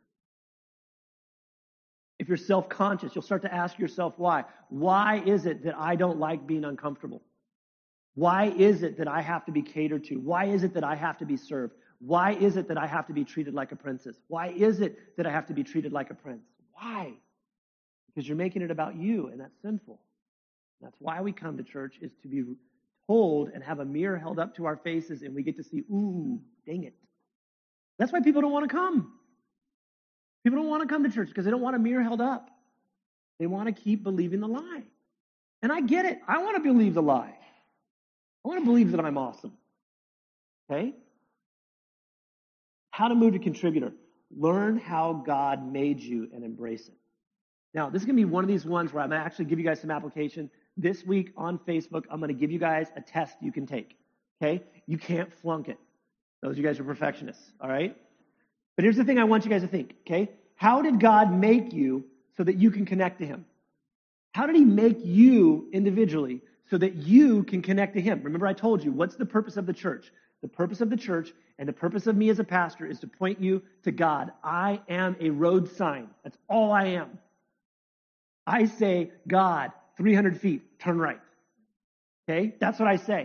If you're self-conscious, you'll start to ask yourself why. Why is it that I don't like being uncomfortable? Why is it that I have to be catered to? Why is it that I have to be served? Why is it that I have to be treated like a princess? Why is it that I have to be treated like a prince? Why? Because you're making it about you, and that's sinful. That's why we come to church, is to be told and have a mirror held up to our faces, and we get to see, ooh, dang it. That's why people don't want to come. People don't want to come to church because they don't want a mirror held up. They want to keep believing the lie. And I get it. I want to believe the lie. I want to believe that I'm awesome. Okay? How to move to contributor. Learn how God made you and embrace it. Now, this is going to be one of these ones where I'm going to actually give you guys some application. This week on Facebook, I'm going to give you guys a test you can take. Okay? You can't flunk it. Those of you guys are perfectionists. All right? But here's the thing I want you guys to think. Okay? How did God make you so that you can connect to Him? How did He make you individually so that you can connect to Him? Remember, I told you, what's the purpose of the church? The purpose of the church and the purpose of me as a pastor is to point you to God. I am a road sign. That's all I am. I say, God, 300 feet, turn right. Okay? That's what I say.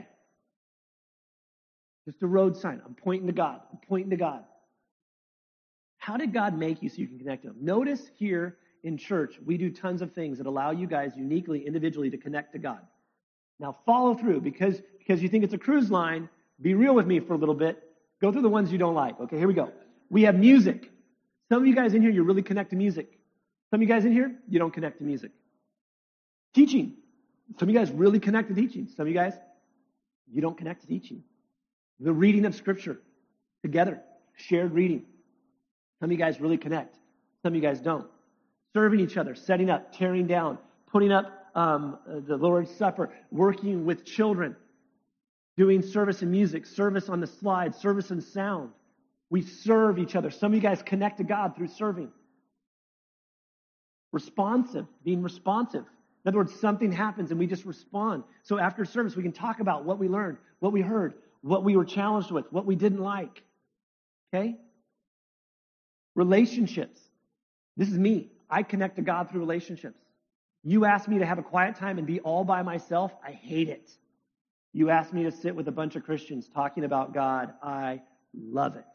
Just a road sign. I'm pointing to God. I'm pointing to God. How did God make you so you can connect to Him? Notice here in church, we do tons of things that allow you guys uniquely, individually to connect to God. Now follow through because you think it's a cruise line. Be real with me for a little bit. Go through the ones you don't like. Okay, here we go. We have music. Some of you guys in here, you really connect to music. Some of you guys in here, you don't connect to music. Teaching. Some of you guys really connect to teaching. Some of you guys, you don't connect to teaching. The reading of Scripture together. Shared reading. Some of you guys really connect. Some of you guys don't. Serving each other, setting up, tearing down, putting up the Lord's Supper, working with children, doing service in music, service on the slide, service in sound. We serve each other. Some of you guys connect to God through serving. Responsive, being responsive. In other words, something happens and we just respond. So after service, we can talk about what we learned, what we heard, what we were challenged with, what we didn't like. Okay? Relationships. This is me. I connect to God through relationships. You ask me to have a quiet time and be all by myself, I hate it. You ask me to sit with a bunch of Christians talking about God, I love it.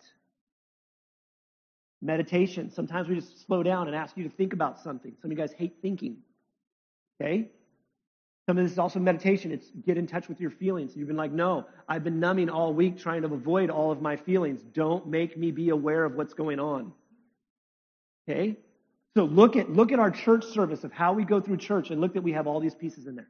Meditation. Sometimes we just slow down and ask you to think about something. Some of you guys hate thinking. Okay? Some of this is also meditation. It's get in touch with your feelings. You've been like, no, I've been numbing all week trying to avoid all of my feelings. Don't make me be aware of what's going on. Okay? So look at our church service of how we go through church and look that we have all these pieces in there.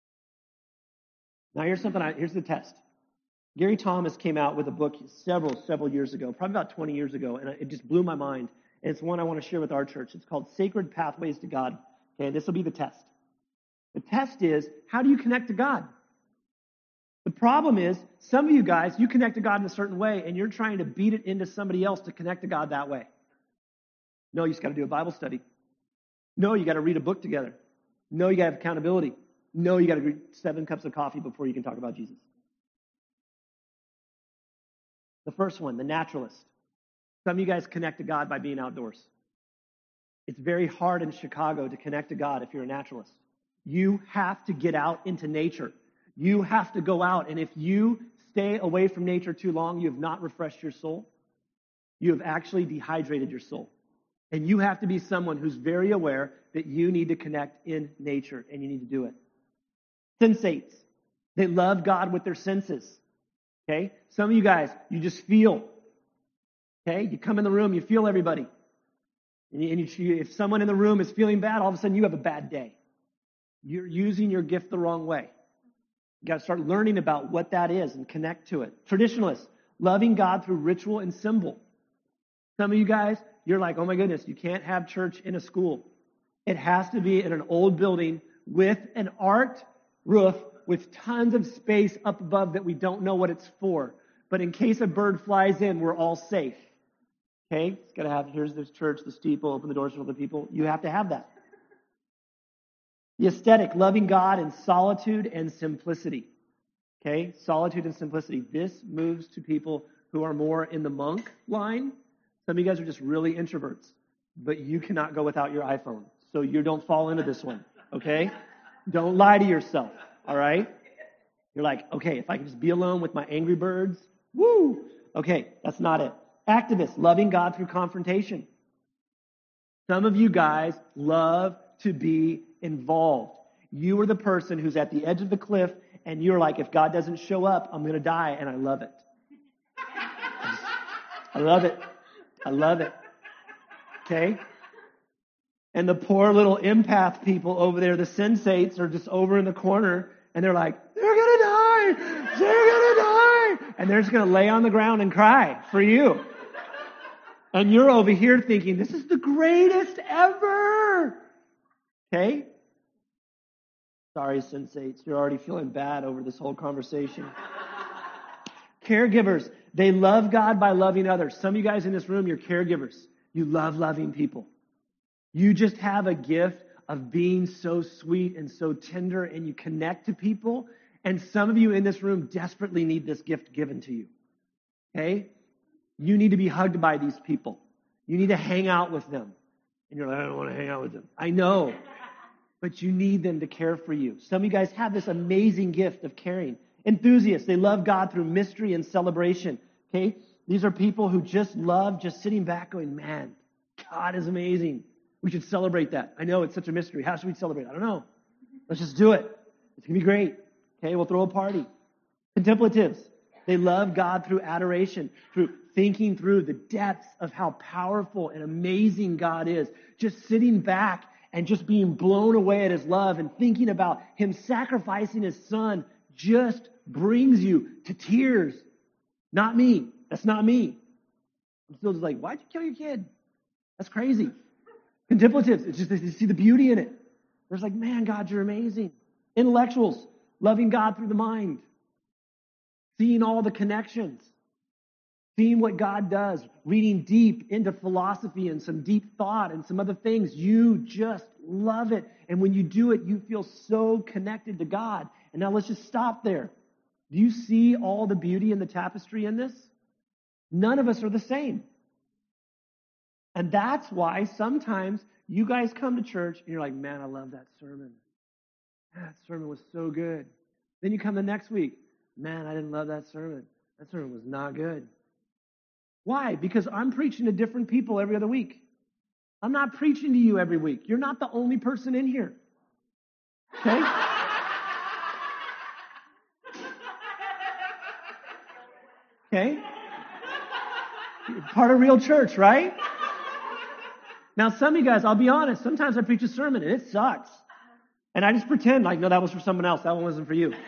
Now here's the test. Gary Thomas came out with a book several years ago, probably about 20 years ago, and it just blew my mind. And it's one I want to share with our church. It's called Sacred Pathways to God. Okay, this will be the test. The test is, how do you connect to God? The problem is, some of you guys, you connect to God in a certain way, and you're trying to beat it into somebody else to connect to God that way. No, you just got to do a Bible study. No, you got to read a book together. No, you got to have accountability. No, you got to drink 7 cups of coffee before you can talk about Jesus. The first one, the naturalist. Some of you guys connect to God by being outdoors. It's very hard in Chicago to connect to God if you're a naturalist. You have to get out into nature. You have to go out, and if you stay away from nature too long, you have not refreshed your soul. You have actually dehydrated your soul. And you have to be someone who's very aware that you need to connect in nature, and you need to do it. Sensates. They love God with their senses. Okay? Some of you guys, you just feel. Okay? You come in the room, you feel everybody. And if someone in the room is feeling bad, all of a sudden you have a bad day. You're using your gift the wrong way. You got to start learning about what that is and connect to it. Traditionalists, loving God through ritual and symbol. Some of you guys, you're like, oh my goodness, you can't have church in a school. It has to be in an old building with an art roof with tons of space up above that we don't know what it's for. But in case a bird flies in, we're all safe. Okay? It's got to have, here's this church, the steeple, open the doors for the people. You have to have that. The aesthetic, loving God in solitude and simplicity. Okay, solitude and simplicity. This moves to people who are more in the monk line. Some of you guys are just really introverts, but you cannot go without your iPhone. So you don't fall into this one, okay? Don't lie to yourself, all right? You're like, okay, if I can just be alone with my Angry Birds, woo! Okay, that's not it. Activists, loving God through confrontation. Some of you guys love to be involved. You are the person who's at the edge of the cliff, and you're like, if God doesn't show up, I'm going to die, and I love it. I love it. I love it. Okay? And the poor little empath people over there, the sensates, are just over in the corner, and they're like, they're going to die! They're going to die! And they're just going to lay on the ground and cry for you. And you're over here thinking, this is the greatest ever! Okay? Sorry, sensates. You're already feeling bad over this whole conversation. Caregivers, they love God by loving others. Some of you guys in this room, you're caregivers. You love loving people. You just have a gift of being so sweet and so tender, and you connect to people. And some of you in this room desperately need this gift given to you. Okay? You need to be hugged by these people. You need to hang out with them. And you're like, I don't want to hang out with them. I know. But you need them to care for you. Some of you guys have this amazing gift of caring. Enthusiasts, they love God through mystery and celebration. Okay? These are people who just love just sitting back going, man, God is amazing. We should celebrate that. I know it's such a mystery. How should we celebrate? I don't know. Let's just do it. It's going to be great. Okay? We'll throw a party. Contemplatives, they love God through adoration, through thinking through the depths of how powerful and amazing God is. Just sitting back and just being blown away at His love and thinking about Him sacrificing His Son just brings you to tears. Not me. That's not me. I'm still just like, why'd you kill your kid? That's crazy. Contemplatives, it's just they see the beauty in it. They're just like, man, God, you're amazing. Intellectuals, loving God through the mind. Seeing all the connections. Seeing what God does, reading deep into philosophy and some deep thought and some other things. You just love it. And when you do it, you feel so connected to God. And now let's just stop there. Do you see all the beauty in the tapestry in this? None of us are the same. And that's why sometimes you guys come to church and you're like, man, I love that sermon. That sermon was so good. Then you come the next week, man, I didn't love that sermon. That sermon was not good. Why? Because I'm preaching to different people every other week. I'm not preaching to you every week. You're not the only person in here. Okay? Okay? You're part of Real Church, right? Now, some of you guys, I'll be honest, sometimes I preach a sermon and it sucks. And I just pretend like, no, that was for someone else. That one wasn't for you. As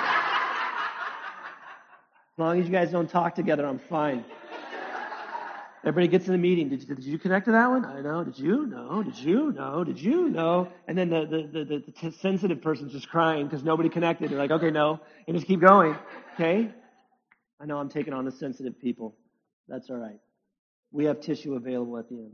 long as you guys don't talk together, I'm fine. Everybody gets in the meeting. Did you connect to that one? I know. Did you? No. Did you? No. Did you? No. And then the sensitive person's just crying because nobody connected. They're like, okay, no. And just keep going. Okay? I know I'm taking on the sensitive people. That's all right. We have tissue available at the end.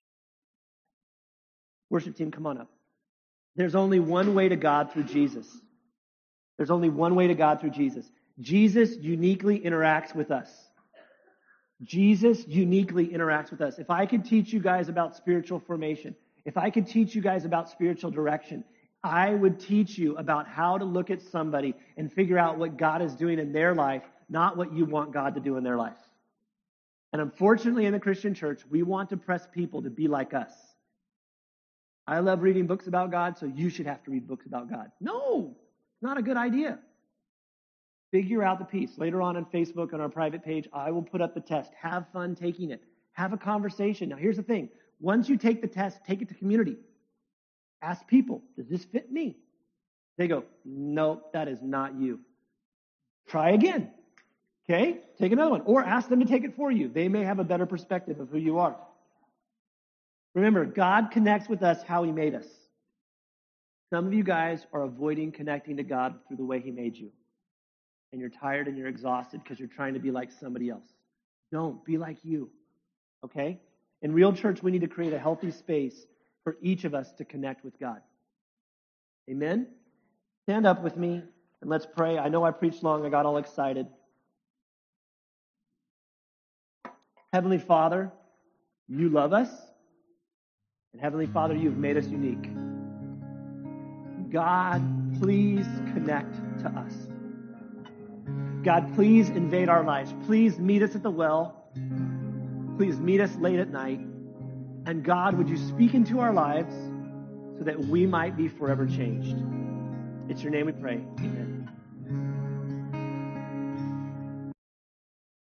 Worship team, come on up. There's only one way to God through Jesus. There's only one way to God through Jesus. Jesus uniquely interacts with us. Jesus uniquely interacts with us. If I could teach you guys about spiritual formation, if I could teach you guys about spiritual direction, I would teach you about how to look at somebody and figure out what God is doing in their life, not what you want God to do in their life. And unfortunately, in the Christian church, we want to press people to be like us. I love reading books about God, so you should have to read books about God. No, it's not a good idea. Figure out the piece. Later on Facebook, on our private page, I will put up the test. Have fun taking it. Have a conversation. Now, here's the thing. Once you take the test, take it to community. Ask people, does this fit me? They go, no, that is not you. Try again. Okay? Take another one. Or ask them to take it for you. They may have a better perspective of who you are. Remember, God connects with us how He made us. Some of you guys are avoiding connecting to God through the way He made you. And you're tired and you're exhausted because you're trying to be like somebody else. Don't. Be like you. Okay? In Real Church, we need to create a healthy space for each of us to connect with God. Amen? Stand up with me and let's pray. I know I preached long. I got all excited. Heavenly Father, you love us. And Heavenly Father, you've made us unique. God, please connect to us. God, please invade our lives. Please meet us at the well. Please meet us late at night. And God, would you speak into our lives so that we might be forever changed? It's your name we pray. Amen.